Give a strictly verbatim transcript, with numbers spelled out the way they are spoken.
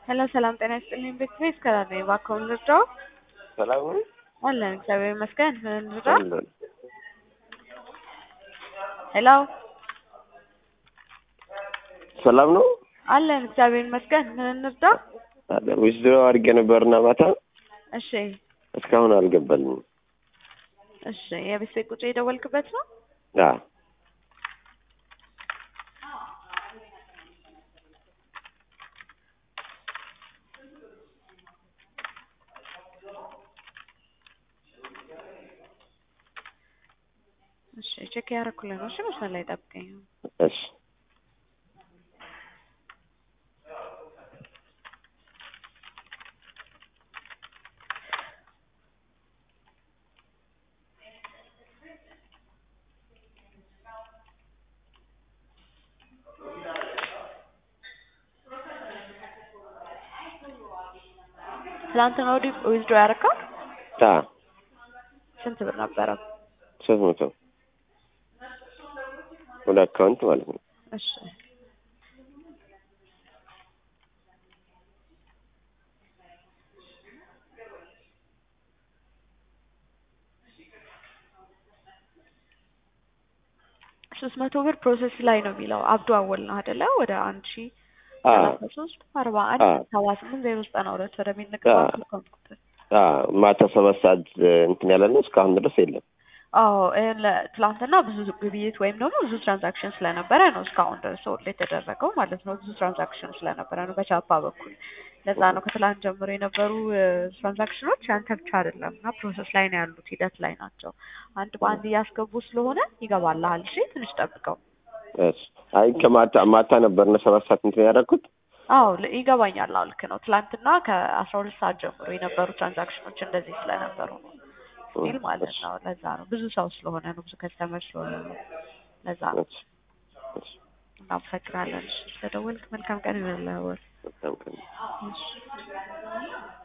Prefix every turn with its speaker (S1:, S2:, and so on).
S1: ሄሎ ሰላም ጤና ይስጥልኝ። ቤት ከራኔ እባክዎን ልርዳዎ?
S2: ሰላም ነው
S1: አለን እግዚአብሔር ይመስገን። ምን ልርዳ?
S2: አለን።
S1: ሄሎ
S2: ሰላም ነው
S1: አለን እግዚአብሔር ይመስገን። ምን ልርዳ?
S2: አለ ዊዝድሮ አድርጌ ነበርና ማታ
S1: እሺ
S2: እስካሁን አልገባልኝም።
S1: እሺ የቤት ቁጭ የደወልክበት ነው?
S2: አ
S1: እሺ ቼክ ያደረኩልህ ነው። እሺ መስመር ላይ ጠብቀኝ።
S2: እሺ
S1: ትናንትና ወዲህ ዊዝድሮ ያደረከው
S2: ታ
S1: ስንት ብር ነበረ?
S2: ሶስት መቶ ወደ አካውንት ማለት ነው።
S1: እሺ ሶስት መቶ ብር ፕሮሰስ ላይ ነው የሚለው። አብዱ አወል ነው አይደለ? ወደ አንድ ሺህ
S2: አ
S1: ሰላሳ ሶስት አርባ አንድ ሰባ ስምንት ዜሮ ዘጠና ሁለት ወደሚልከው አካውንት ቁጥር
S2: አ ማታ ሰባት ሰዓት እንትን ያለ ነው። እስካሁን ድረስ የለም።
S1: አዎ ትላንትና ብዙ ግብይት ወይም ደግሞ ብዙ ትራንዛክሽን ስለነበረ ነው እስካሁን ድረስ ሆልድ የተደረገው ማለት ነው። ብዙ ትራንዛክሽን ስለነበረ ነው በቻፓ በኩል። ለዛ ነው ከትላንት ጀምሮ የነበሩ ትራንዛክሽኖች ያንተ ብቻ አይደለም እና ፕሮሰስ ላይ ነው ያሉት፣ ሂደት ላይ ናቸው። አንድ በአንድ እያስገቡ ስለሆነ ይገባልሃል። እሺ ትንሽ ጠብቀው።
S2: እሺ አይ ከማታ ማታ ነበር ነው ሰባት ሰዓት እንትን ያደረኩት።
S1: አዎ ይገባኛል። አዎ ልክ ነው። ትላንትና ከአስራ ሁለት ሰዓት ጀምሮ የነበሩ ትራንዛክሽኖች እንደዚህ ስለነበሩ ነው ስቲል ማለት ነው። ለዛ ነው ብዙ ሰው ስለሆነ ነው፣ ብዙ ከስተመር ስለሆነ ነው። ለዛ ነው። እናመሰግናለን። እሺ ስለደወልክ መልካም ቀን ይሁንልህ።
S2: መልካም ቀን።
S1: እሺ